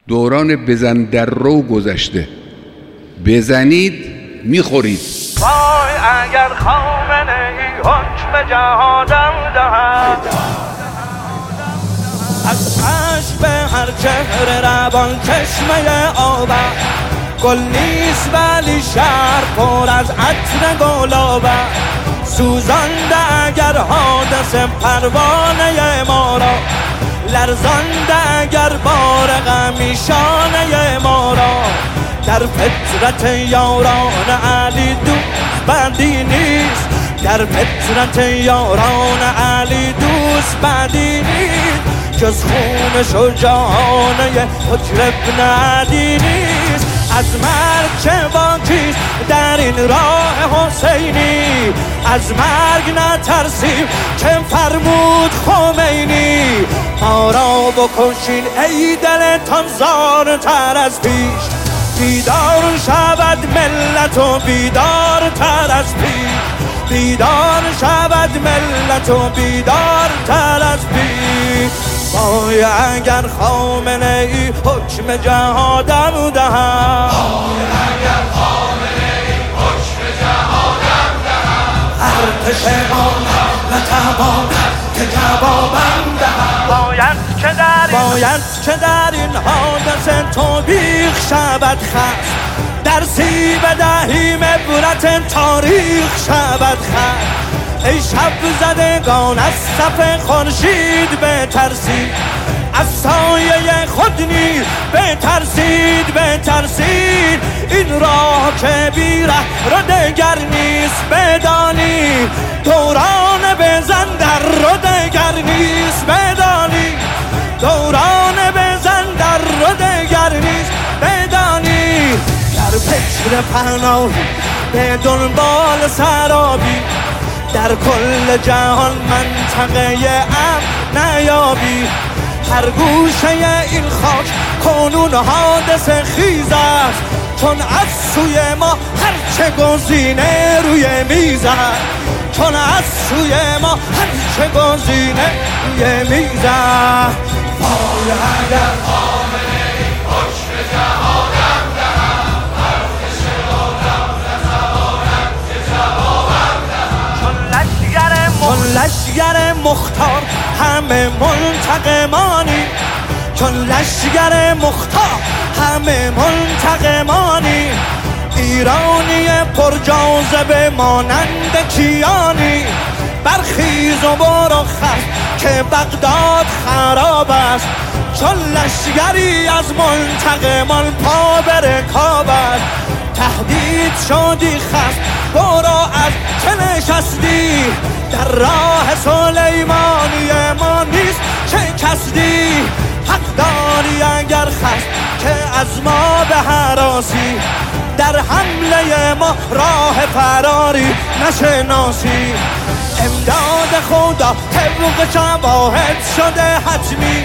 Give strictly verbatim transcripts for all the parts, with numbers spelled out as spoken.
دوران بزن در رو گذشته. بزنید میخورید. وای اگر خامنه ای حکم جهادم دهد، از عشق به هر چهره روان چشمه آبد، گل نیست ولی شهر پر از عطر گلابد، سوزانده اگر حادث پروانه ما را، لرزانده اگر بار غمی شانه ما را، در فطرت یاران علی دوست بدی نیست، در فطرت یاران علی دوست بدی نیست، جز خون شجاعانه حجر ابن عدی نیست. از مرگ چه باکیست در این راه حسینی، از مرگ نترسیم که فرمود خمینی، ما را بکشین ای دلتان زارتر از پیش، بیدار شود ملت و بیدار تر از پیش، بیدار شود ملت و بیدار تر از پیش. وای اگر خامنه ای حکم جهادم دهد، وای اگر خامنه ای حکم جهادم دهد، ارتش ما نتواند که جوابم دهد، باید که در این باید که در این حادثه توبیخ شود خست، درسی بدهیم عبرت تاریخ شود خست. ای شب زدگان از صف خورشید بترسید، از سایه خود نیز بترسید بترسید، این راه که بی ره رو دگر نیست بدانی، دوران بزن در رو دگر نیست بدانی، دوران بزن در رو دگر نیست بدانی، در فکر پناهی به دنبال سرابی، در کل جهان منطقه امن نیابی، هر گوشه این خاک کنون حادثه خیز است، چون از سوی ما هرچه گزینه روی میز است، چون از سوی ما هرچه گزینه روی میز است. وای اگر خامنه ای حکم جهادم دهد، ارتش آدم نتواند که جوابم دهد، چون لشگر مختار همه منتقمانی، چون لشگر مختار همه منتقمانی، ایرانی پر جاذبه مانند کیانی، برخیز و برو خست که بغداد خراب است، چون لشگری از منتقمان پا به رکاب است، تهدید شدی خست برو از چه نشستی، در راه سلیمانی ما نیست چه کسدی، حق داری اگر خست که از ما به هراسی، در حمله ما راه فراری نشناسی، امداد خدا طبق شواهد شده حتمی،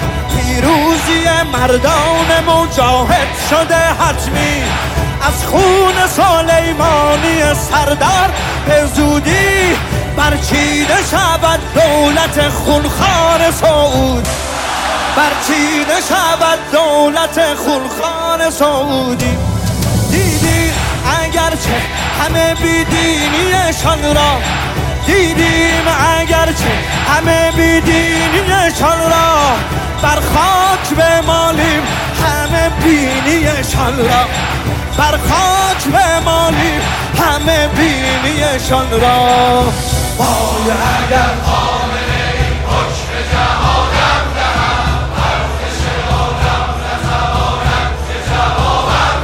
پیروزی مردان مجاهد شده حتمی، از خون سلیمانی سردار به زودی برچیده شود دولت خونخوار سعود، برچیده شود دولت خونخوار سعودی. دیدی اگرچه همه بیدینیشان را، دیدیم اگرچه همه بیدینیشان را، بر خاک بمالیم همه بینیشان را، بر خاک بمالیم همه بینیشان را. وای اگر خامنه ای حکم جهادم دهد، ارتش آدم نتواند که جوابم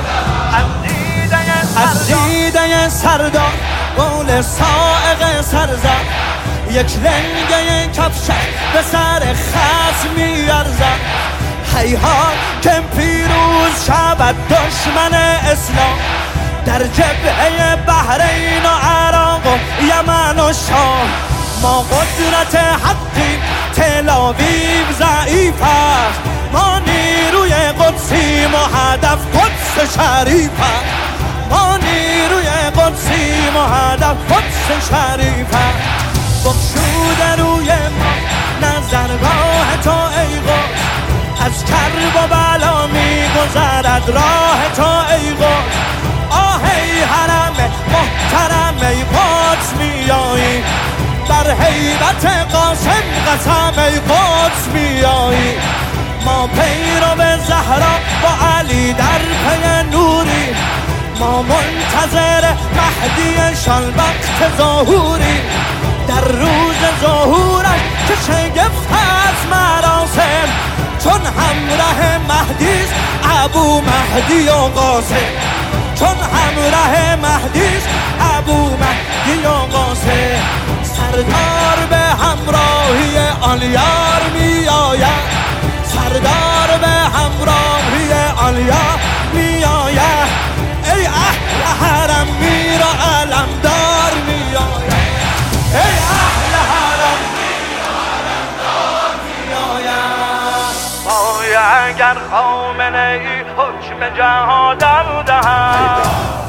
دهد، از دیده سردار قول سائق سرزد، یک لنگه کفشک به سر خصم میارزد، هیهات که پیروز شود دشمن اسلام، در جبهه بحرین و عراق و یمن و شام، ما قدرت حقی تل آویو ضعیف است، ما نیروی قدسیم و هدف قدس شریف است، ما نیروی قدسیم و هدف قدس شریف است، بخشوده روی ما نظرگاه تو ای قدس، از کرب و بلا می گذرد راه تو ای قدس. آه ای حرم محترم ای قدس میایی، بر هیبت قاسم قسم ای قدس میایی. ما پیرو زهرا با علی در پی نوری، ما منتظر مهدی شان وقت ظهوری. در روز ظهورش که شگفت از مراسم، چون همراه مهدیست ابو مهدی و قاسم، چون همراه مهدیست ابو مهدی و قاسم. سردار به همراهی آن یار می آید، سردار به همراهی آن یار می آید. ای اهل حرم میر و علمدار می آید، ای اهل حرم میر و علمدار می آید. پای اگر خامنه ای حکم جهادم دهد،